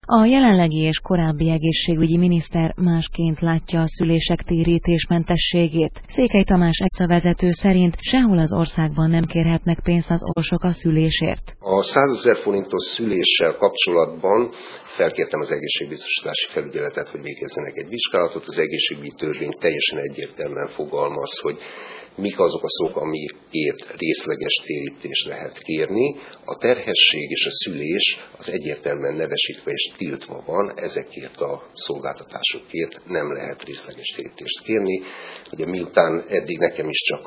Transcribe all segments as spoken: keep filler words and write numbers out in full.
A jelenlegi és korábbi egészségügyi miniszter másként látja a szülések térítésmentességét. Székely Tamás exavezető szerint sehol az országban nem kérhetnek pénzt az orvosok a szülésért. A százezer forintos szüléssel kapcsolatban felkértem az egészségbiztosítási felügyeletet, hogy végezzenek egy vizsgálatot. Az egészségügyi törvény teljesen egyértelműen fogalmaz, hogy mik azok a szok, amiért részleges térítést lehet kérni. A terhesség és a szülés az egyértelműen nevesítve és tiltva van, ezekért a szolgáltatásokért nem lehet részleges térítést kérni. Ugye miután eddig nekem is csak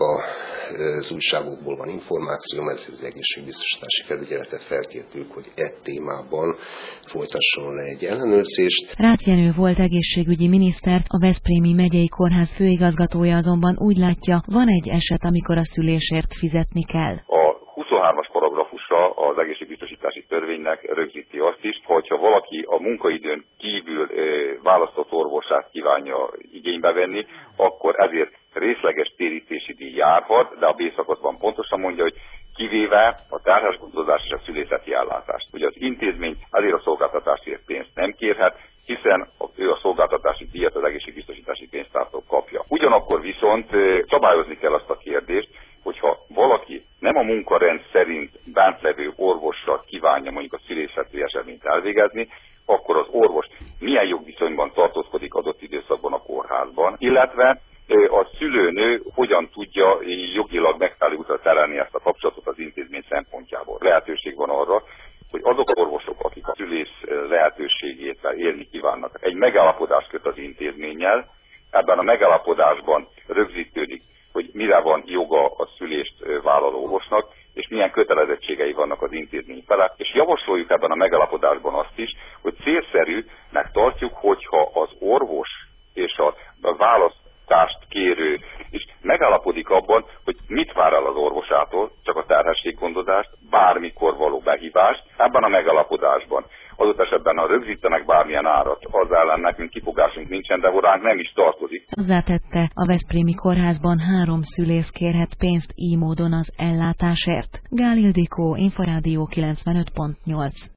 az újságokból van információm, ez az egészségbiztosítási felügyeletet felkértük, hogy e témában folytasson le egy ellenőrzést. Rácz Jenő volt egészségügyi miniszter, a Veszprémi megyei kórház főigazgatója azonban úgy látja, van egy eset, amikor a szülésért fizetni kell. A huszonhármas paragrafusa az egészségbiztosítási törvénynek rögzíti azt is, hogyha valaki a munkaidőn kívül e, választott orvosát kívánja igénybe venni, akkor ezért részleges térítési díj járhat, de a B szakaszban pontosan mondja, hogy kivéve a terhesgondozás és a szülészeti ellátást. Ugye az intézmény azért a szolgáltatásért pénzt nem kérhet, hiszen ő a szolgáltatási díjat az egészségbiztosítási pénztártól kapja. Ugyanakkor viszont szabályozni kell azt a kérdést, hogyha valaki nem a munkarend szerint bent levő orvossal kívánja mondjuk a szülészeti eseményt elvégezni, akkor az orvos milyen jogviszonyban tartózkodik adott időszakban a kórházban, illetve a szülőnő hogyan tudja jogilag megfelelő útra terelni ezt a kapcsolatot az intézmény szempontjából. Lehetőség van arra, hogy azok az orvosok, akik a szülés lehetőségével élni kívánnak, egy megállapodást köt az intézménnyel, ebben a megállapodásban rögzítődik, hogy mire van joga a szülést vállaló orvosnak, és milyen kötelezettségei vannak az intézmény felett. És javasoljuk ebben a megállapodásban azt is, hogy célszerűnek tartjuk, hogyha az orvos és a, a választást kérő és megállapodik abban, hogy mit vár el az orvosától, csak a terhességgondozást, bármikor való behívást, ebben a megállapodásban. Adott esetben, ha rögzítenek bármilyen árat, az ellen nekünk kifogásunk nincsen, de ránk nem is tartozik. Hozzátette, a Veszprémi kórházban három szülész kérhet pénzt így módon az ellátásért. Gál Ildikó, Inforádió kilencvenöt pont nyolc.